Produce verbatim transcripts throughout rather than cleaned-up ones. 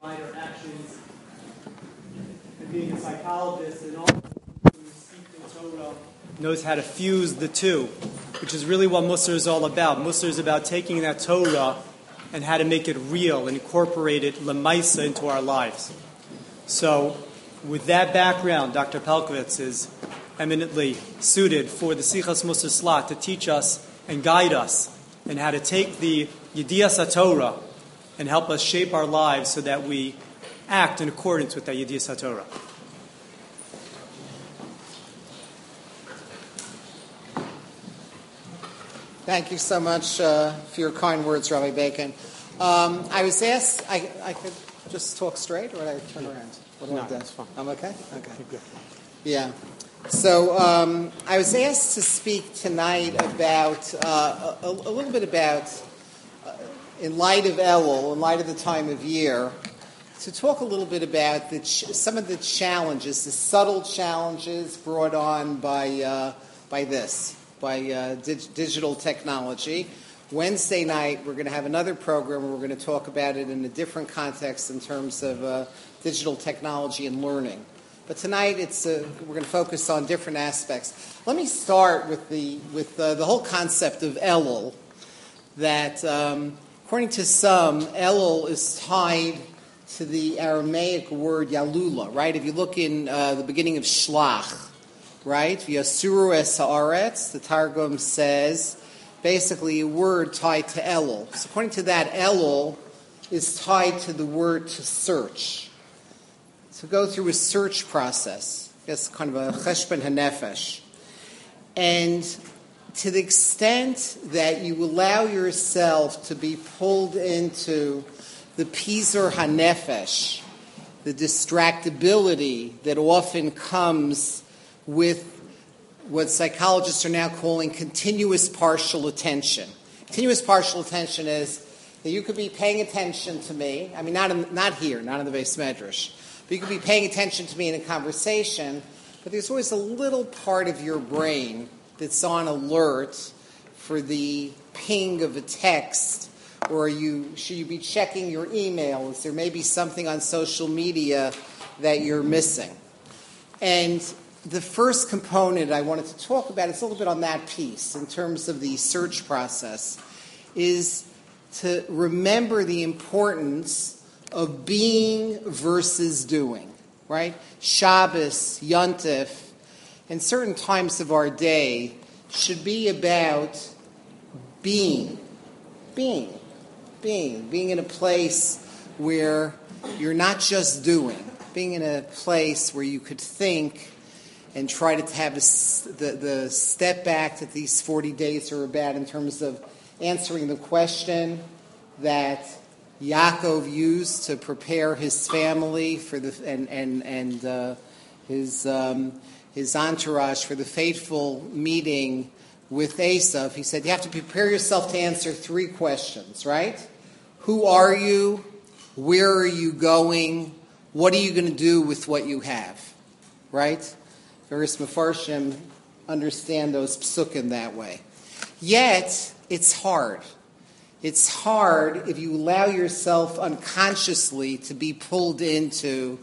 our actions, and being a psychologist and also who's steeped in Torah knows how to fuse the two, which is really what Musar is all about. Musar is about taking that Torah and how to make it real and incorporate it lemaisa into our lives. So, with that background, Doctor Pelcovitz is eminently suited for the Sichas Musar slot to teach us and guide us in how to take the Yedias HaTorah and help us shape our lives so that we act in accordance with that Yedias HaTorah. Thank you so much uh, for your kind words, Rabbi Bacon. Um, I was asked, I, I could just talk straight, or would I turn around? What do no, I do? that's fine. I'm okay? Okay. Good. Yeah. So um, I was asked to speak tonight about, uh, a, a little bit about, uh, in light of Elul, in light of the time of year, to talk a little bit about the ch- some of the challenges, the subtle challenges brought on by uh, by this. by uh, dig- digital technology. Wednesday night, we're going to have another program where we're going to talk about it in a different context in terms of uh, digital technology and learning. But tonight, it's uh, we're going to focus on different aspects. Let me start with the with uh, the whole concept of Elul, that um, according to some, Elul is tied to the Aramaic word Yalula, right? If you look in uh, the beginning of Shlach, right? Yasuru es haaretz, the Targum says, basically a word tied to Elul. So according to that, Elul is tied to the word to search. To go through a search process. I guess kind of a cheshbon hanefesh. And to the extent that you allow yourself to be pulled into the pizur hanefesh, the distractibility that often comes with what psychologists are now calling continuous partial attention. Continuous partial attention is that you could be paying attention to me. I mean, not in, not here, not in the Beis Medrash, but you could be paying attention to me in a conversation, but there's always a little part of your brain that's on alert for the ping of a text, or you should you be checking your emails? There may be something on social media that you're missing. And the first component I wanted to talk about is a little bit on that piece in terms of the search process, is to remember the importance of being versus doing, right? Shabbos, Yontif, and certain times of our day should be about being, being, being, being in a place where you're not just doing, being in a place where you could think and try to have a, the, the step back that these forty days are about in terms of answering the question that Yaakov used to prepare his family for the and and and uh, his um, his entourage for the fateful meeting with Esav. He said you have to prepare yourself to answer three questions, right? Who are you? Where are you going? What are you going to do with what you have? Right? Various Mefarshim understand those psukim that way. Yet, it's hard. It's hard if you allow yourself unconsciously to be pulled into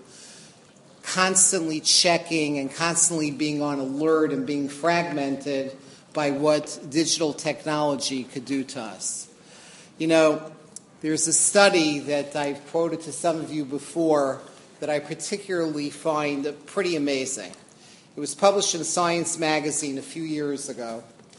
constantly checking and constantly being on alert and being fragmented by what digital technology could do to us. You know, there's a study that I've quoted to some of you before that I particularly find pretty amazing. It was published in Science magazine a few years ago.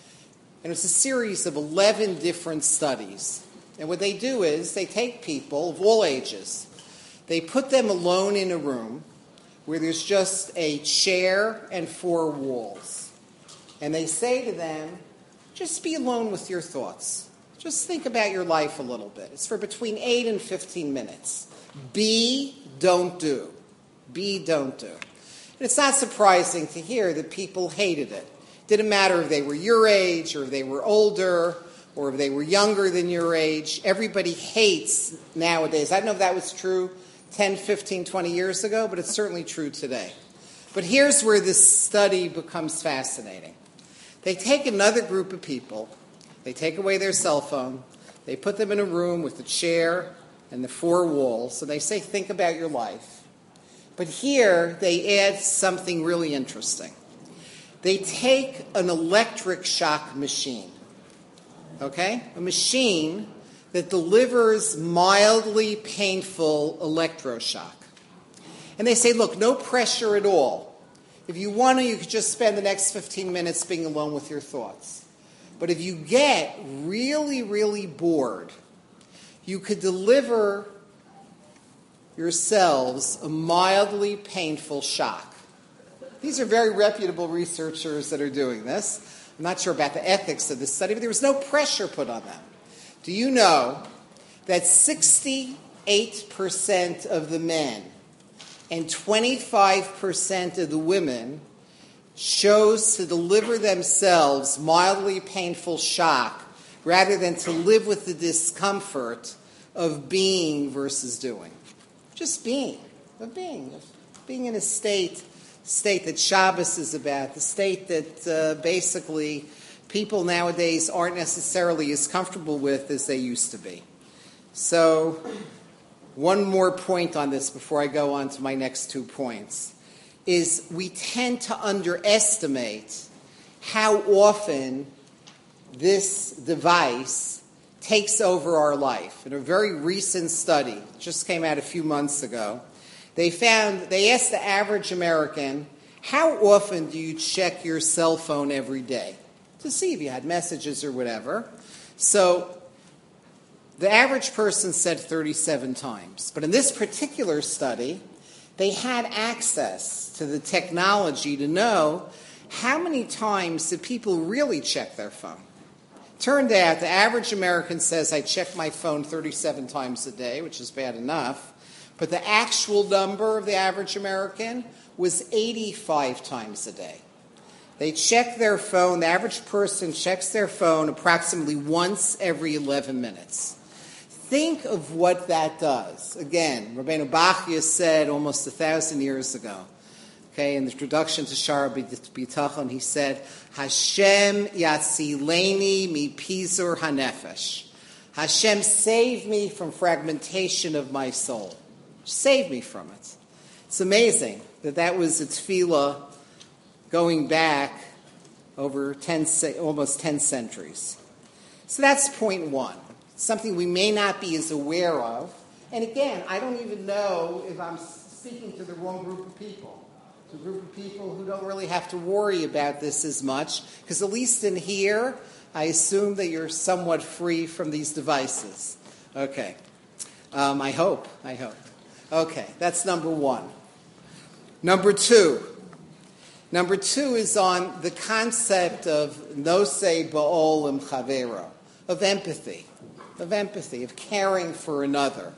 And it's a series of eleven different studies. And what they do is they take people of all ages. They put them alone in a room where there's just a chair and four walls. And they say to them, just be alone with your thoughts. Just think about your life a little bit. It's for between eight and fifteen minutes. Be, don't do. Be, don't do. And it's not surprising to hear that people hated it. Didn't matter if they were your age or if they were older or if they were younger than your age. Everybody hates nowadays. I don't know if that was true ten, fifteen, twenty years ago, but it's certainly true today. But here's where this study becomes fascinating. They take another group of people, they take away their cell phone, they put them in a room with a chair and the four walls. So they say, think about your life. But here they add something really interesting. They take an electric shock machine, okay? A machine that delivers mildly painful electroshock. And they say, look, no pressure at all. If you want to, you could just spend the next fifteen minutes being alone with your thoughts. But if you get really, really bored, you could deliver yourselves a mildly painful shock. These are very reputable researchers that are doing this. I'm not sure about the ethics of this study, but there was no pressure put on them. Do you know that sixty-eight percent of the men and twenty-five percent of the women chose to deliver themselves mildly painful shock rather than to live with the discomfort of being versus doing? Just being, of being, of being in a state, state that Shabbos is about, the state that uh, basically people nowadays aren't necessarily as comfortable with as they used to be. So, one more point on this before I go on to my next two points, is we tend to underestimate how often this device takes over our life. In a very recent study, just came out a few months ago, they found, they asked the average American, how often do you check your cell phone every day? To see if you had messages or whatever. So, the average person said thirty-seven times. But in this particular study, they had access to the technology to know how many times do people really check their phone. Turned out the average American says, I check my phone thirty-seven times a day, which is bad enough. But the actual number of the average American was eighty-five times a day. They check their phone, the average person checks their phone approximately once every eleven minutes. Think of what that does. Again, Rabbeinu Bachya said almost a thousand years ago, okay, in the introduction to Shara B'Tachon, he said, Hashem yatzileni mi pizur hanefesh. Hashem, save me from fragmentation of my soul. Save me from it. It's amazing that that was a tefillah going back over ten, almost ten centuries. So that's point one. Something we may not be as aware of. And again, I don't even know if I'm speaking to the wrong group of people. To a group of people who don't really have to worry about this as much. Because at least in here, I assume that you're somewhat free from these devices. Okay. Um, I hope. I hope. Okay, that's number one. Number two. Number two is on the concept of nosei ba'ol im chavero, of empathy. Of empathy, of caring for another.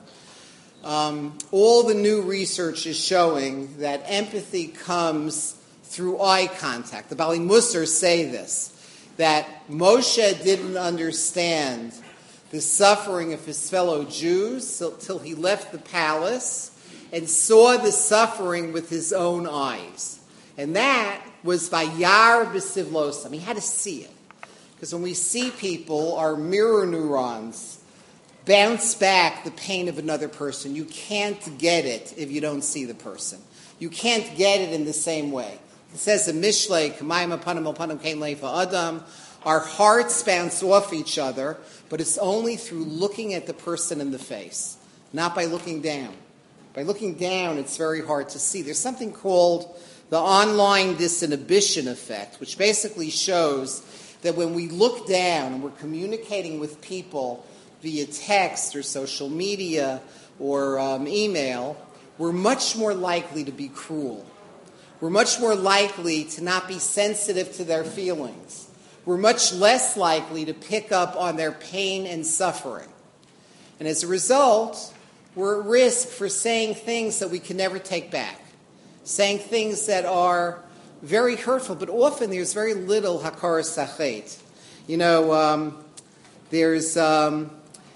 Um, all the new research is showing that empathy comes through eye contact. The Bali Musar say this, that Moshe didn't understand the suffering of his fellow Jews till he left the palace and saw the suffering with his own eyes. And that was vayar b'sivlosam. He had to see it. Because when we see people, our mirror neurons bounce back the pain of another person. You can't get it if you don't see the person. You can't get it in the same way. It says in Mishlei, Kamayim apanim apanim kein leifa adam, our hearts bounce off each other, but it's only through looking at the person in the face, not by looking down. By looking down, it's very hard to see. There's something called the online disinhibition effect, which basically shows that when we look down and we're communicating with people via text or social media or um, email, we're much more likely to be cruel. We're much more likely to not be sensitive to their feelings. We're much less likely to pick up on their pain and suffering. And as a result, we're at risk for saying things that we can never take back, saying things that are very hurtful, but often there's very little hakar sachet. You know, um, there's um,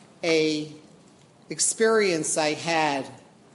a experience I had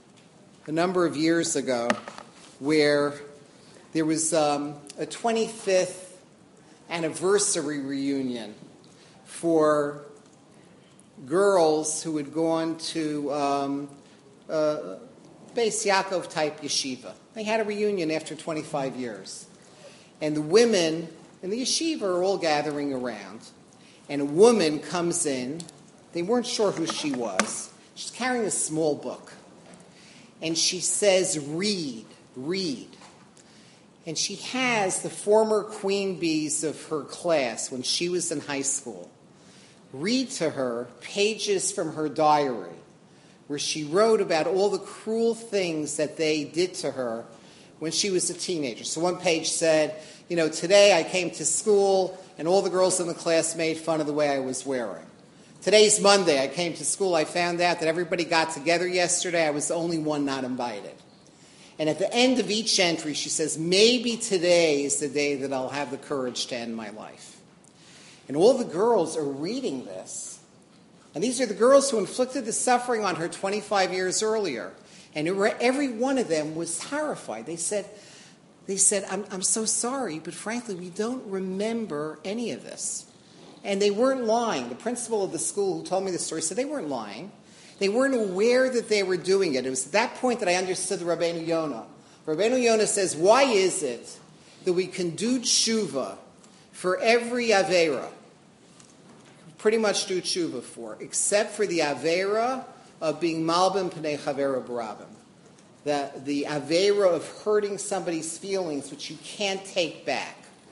a number of years ago where there was um, a twenty-fifth anniversary reunion for girls who had gone to um, uh, Beis Yaakov type yeshiva. They had a reunion after twenty-five years. And the women in the yeshiva are all gathering around. And a woman comes in. They weren't sure who she was. She's carrying a small book. And she says, read, read. And she has the former queen bees of her class when she was in high school read to her pages from her diary where she wrote about all the cruel things that they did to her when she was a teenager. So one page said, you know, today I came to school and all the girls in the class made fun of the way I was wearing. Today's Monday. I came to school. I found out that everybody got together yesterday. I was the only one not invited. And at the end of each entry, she says, maybe today is the day that I'll have the courage to end my life. And all the girls are reading this. And these are the girls who inflicted the suffering on her twenty-five years earlier. And every one of them was horrified. They said, they said, I'm, I'm so sorry, but frankly, we don't remember any of this. And they weren't lying. The principal of the school who told me the story said they weren't lying. They weren't aware that they were doing it. It was at that point that I understood the Rabbeinu Yonah. Rabbeinu Yonah says, why is it that we can do tshuva for every Aveira? Pretty much do tshuva for, except for the Aveira of being Malbim Pnei Chavera Barabim. The, the Aveira of hurting somebody's feelings, which you can't take back.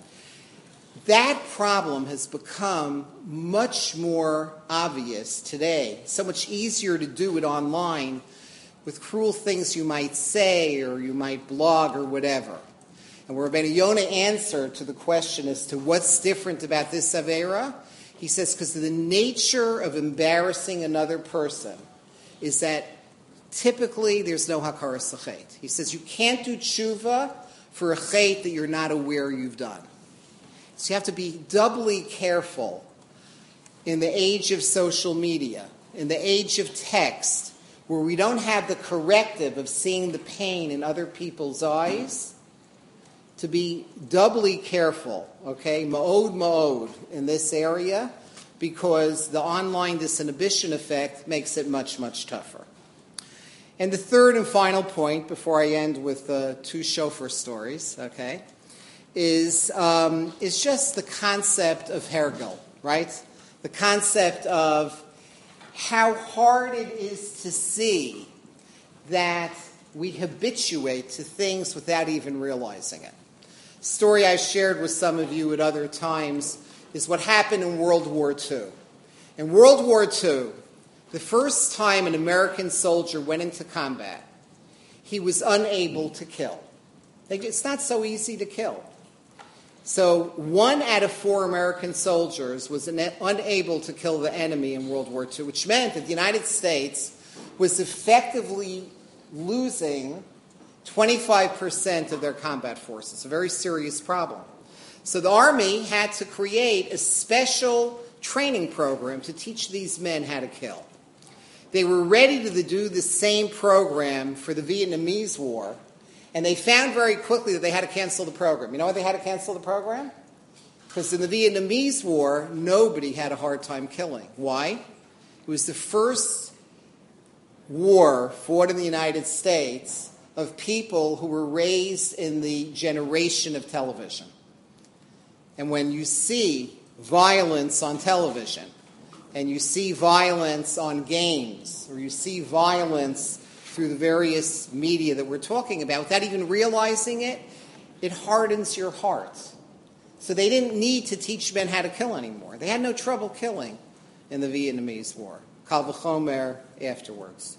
That problem has become much more obvious today. So much easier to do it online with cruel things you might say or you might blog or whatever. And where Rabbeinu Yonah answered to the question as to what's different about this Aveira, he says, because the nature of embarrassing another person is that typically there's no hakaras l'chet. He says you can't do tshuva for a chet that you're not aware you've done. So you have to be doubly careful in the age of social media, in the age of text, where we don't have the corrective of seeing the pain in other people's eyes, to be doubly careful, okay, ma'od ma'od in this area, because the online disinhibition effect makes it much, much tougher. And the third and final point, before I end with uh, two shofar stories, okay, is um, is just the concept of hergel, right? The concept of how hard it is to see that we habituate to things without even realizing it. Story I shared with some of you at other times is what happened in World War Two. In World War Two, the first time an American soldier went into combat, he was unable to kill. It's not so easy to kill. So one out of four American soldiers was unable to kill the enemy in World War Two, which meant that the United States was effectively losing twenty-five percent of their combat forces, a very serious problem. So the Army had to create a special training program to teach these men how to kill. They were ready to do the same program for the Vietnamese War, and they found very quickly that they had to cancel the program. You know why they had to cancel the program? Because in the Vietnamese War, nobody had a hard time killing. Why? It was the first war fought in the United States of people who were raised in the generation of television. And when you see violence on television, and you see violence on games, or you see violence through the various media that we're talking about, without even realizing it, it hardens your heart. So they didn't need to teach men how to kill anymore. They had no trouble killing in the Vietnamese War. Kal v'chomer afterwards.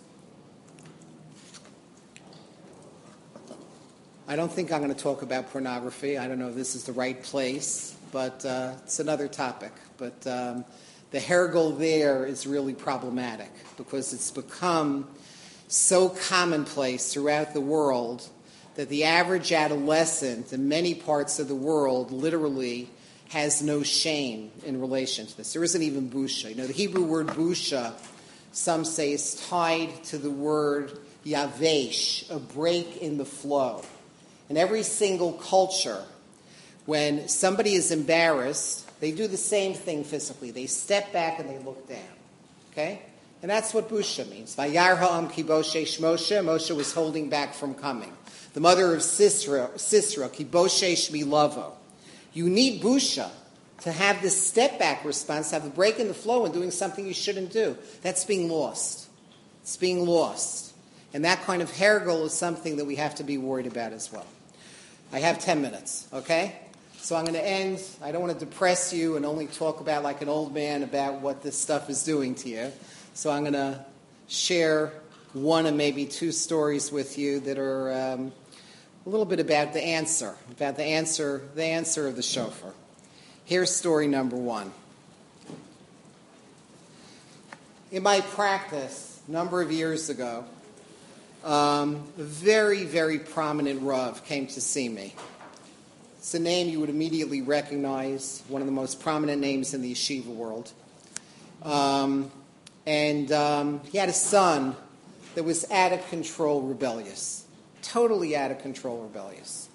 I don't think I'm going to talk about pornography. I don't know if this is the right place, but uh, it's another topic. But um, the hergel there is really problematic because it's become so commonplace throughout the world that the average adolescent in many parts of the world literally has no shame in relation to this. There isn't even busha. You know, the Hebrew word busha, some say, is tied to the word yavesh, a break in the flow. In every single culture, when somebody is embarrassed, they do the same thing physically. They step back and they look down. Okay? And that's what busha means. Vayar ha'am ki boshesh Moshe. Moshe was holding back from coming. The mother of Sisera, Sisera ki boshesh milavo. You need busha to have this step-back response, have a break in the flow and doing something you shouldn't do. That's being lost. It's being lost. And that kind of hergel is something that we have to be worried about as well. I have ten minutes, okay? So I'm going to end. I don't want to depress you and only talk about like an old man about what this stuff is doing to you. So I'm going to share one and maybe two stories with you that are um, a little bit about the answer, about the answer, the answer of the shofar. Here's story number one. In my practice, a number of years ago, um, a very, very prominent Rav came to see me. It's a name you would immediately recognize, one of the most prominent names in the yeshiva world. Um, and um, he had a son that was out of control rebellious, totally out of control rebellious.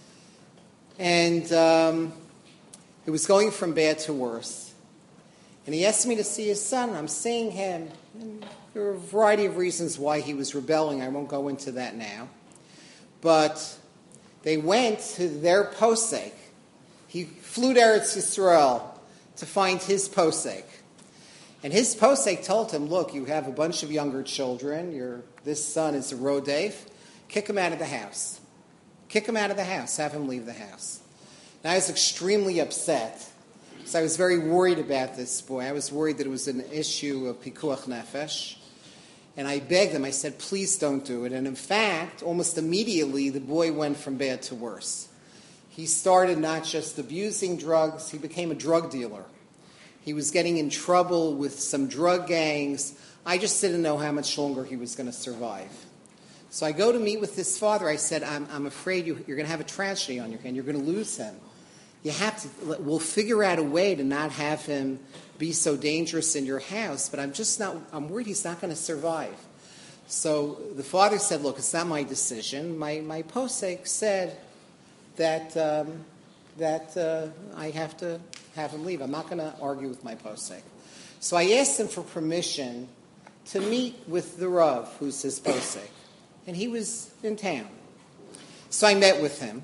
And um, it was going from bad to worse. And he asked me to see his son. I'm seeing him. And there were a variety of reasons why he was rebelling. I won't go into that now. But they went to their posek. He flew to Eretz Yisrael to find his posek. And his posek told him, look, you have a bunch of younger children. Your, this son is a rodef. Kick him out of the house. Kick him out of the house. Have him leave the house. And I was extremely upset. So I was very worried about this boy. I was worried that it was an issue of pikuach nefesh. And I begged him. I said, please don't do it. And in fact, almost immediately, the boy went from bad to worse. He started not just abusing drugs, he became a drug dealer. He was getting in trouble with some drug gangs. I just didn't know how much longer he was going to survive. So I go to meet with his father. I said, I'm, I'm afraid you, you're going to have a tragedy on your hand. You're going to lose him. You have to, we'll figure out a way to not have him be so dangerous in your house, but I'm just not, I'm worried he's not going to survive. So the father said, look, it's not my decision. My, my posek said that, um, that uh, I have to have him leave. I'm not going to argue with my posek. So I asked him for permission to meet with the Rav, who's his posek. And he was in town. So I met with him.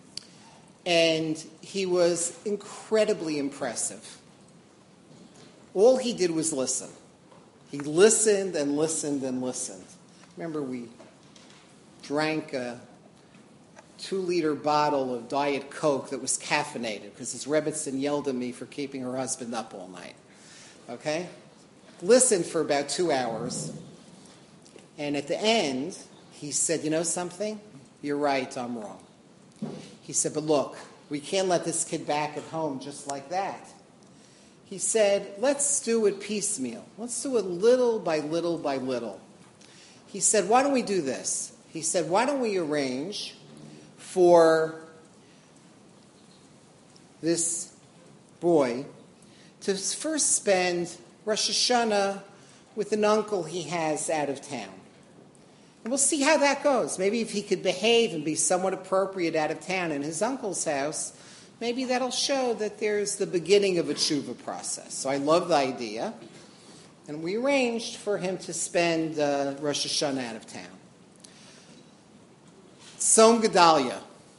And he was incredibly impressive. All he did was listen. He listened and listened and listened. Remember, we drank a two-liter bottle of Diet Coke that was caffeinated because his Rebbetzin yelled at me for keeping her husband up all night. Okay? Listened for about two hours. And at the end, he said, you know something? You're right, I'm wrong. He said, but look, we can't let this kid back at home just like that. He said, let's do it piecemeal. Let's do it little by little by little. He said, why don't we do this? He said, why don't we arrange for this boy to first spend Rosh Hashanah with an uncle he has out of town. And we'll see how that goes. Maybe if he could behave and be somewhat appropriate out of town in his uncle's house, maybe that'll show that there's the beginning of a tshuva process. So I love the idea. And we arranged for him to spend uh, Rosh Hashanah out of town. Tzom Gedalia.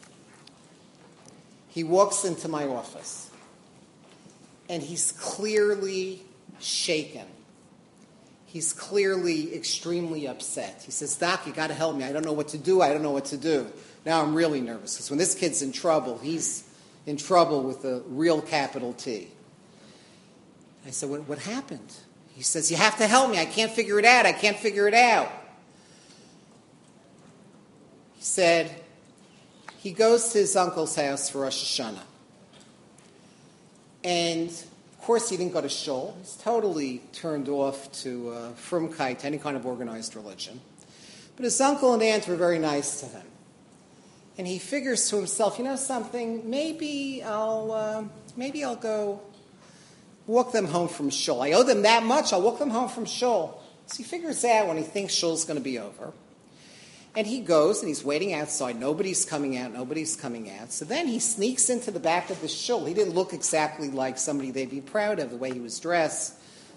He walks into my office. And he's clearly shaken. He's clearly extremely upset. He says, Doc, you got to help me. I don't know what to do. I don't know what to do. Now I'm really nervous because when this kid's in trouble, he's in trouble with a real capital T. I said, what, what happened? He says, you have to help me. I can't figure it out. I can't figure it out. He said, he goes to his uncle's house for Rosh Hashanah. And of course, he didn't go to shul. He's totally turned off to uh, frumkeit, to any kind of organized religion. But his uncle and aunt were very nice to him. And he figures to himself, you know something, maybe I'll, uh, maybe I'll go walk them home from shul. I owe them that much, I'll walk them home from shul. So he figures out when he thinks shul's going to be over. And he goes, and he's waiting outside. Nobody's coming out. Nobody's coming out. So then he sneaks into the back of the shul. He didn't look exactly like somebody they'd be proud of, the way he was dressed.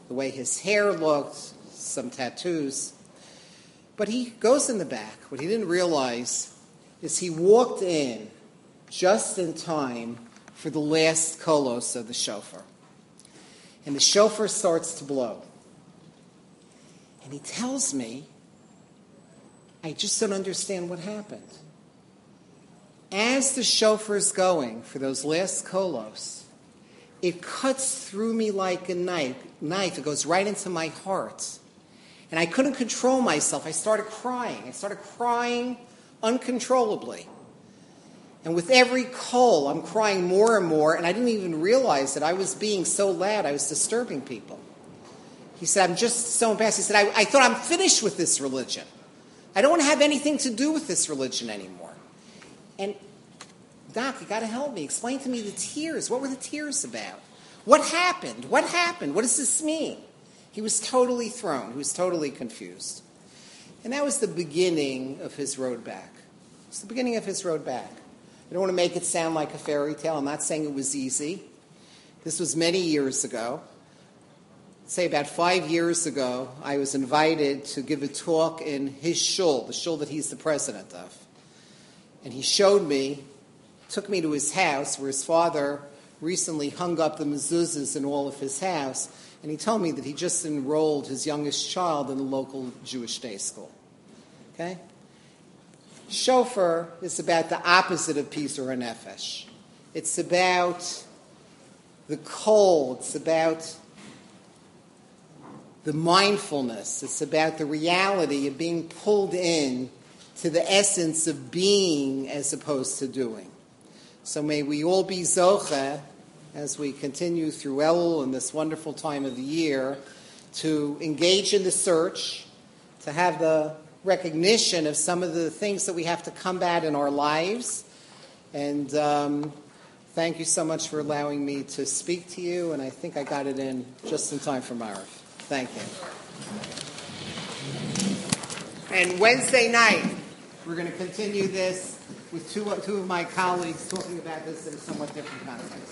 the way his hair looked, some tattoos. But he goes in the back. What he didn't realize is he walked in just in time for the last kolos of the shofar. And the shofar starts to blow. And he tells me, I just don't understand what happened. As the shofar is going for those last kolos, it cuts through me like a knife. Knife. It goes right into my heart. And I couldn't control myself. I started crying. I started crying uncontrollably. And with every kol, I'm crying more and more, and I didn't even realize that I was being so loud, I was disturbing people. He said, I'm just so embarrassed. He said, I, I thought I'm finished with this religion. I don't want to have anything to do with this religion anymore. And, Doc, you got to help me. Explain to me the tears. What were the tears about? What happened? What happened? What does this mean? He was totally thrown. He was totally confused. And that was the beginning of his road back. It's the beginning of his road back. I don't want to make it sound like a fairy tale. I'm not saying it was easy. This was many years ago. Say about five years ago, I was invited to give a talk in his shul, the shul that he's the president of. And he showed me, took me to his house where his father recently hung up the mezuzahs in all of his house. And he told me that he just enrolled his youngest child in the local Jewish day school. Okay? Shofar is about the opposite of Pisur HaNefesh. It's about the cold. It's about the mindfulness. It's about the reality of being pulled in to the essence of being as opposed to doing. So may we all be zocheh as we continue through Elul in this wonderful time of the year to engage in the search, to have the recognition of some of the things that we have to combat in our lives. And um, thank you so much for allowing me to speak to you, and I think I got it in just in time for Marav. Thank you. And Wednesday night, we're going to continue this with two, two of my colleagues talking about this in a somewhat different context.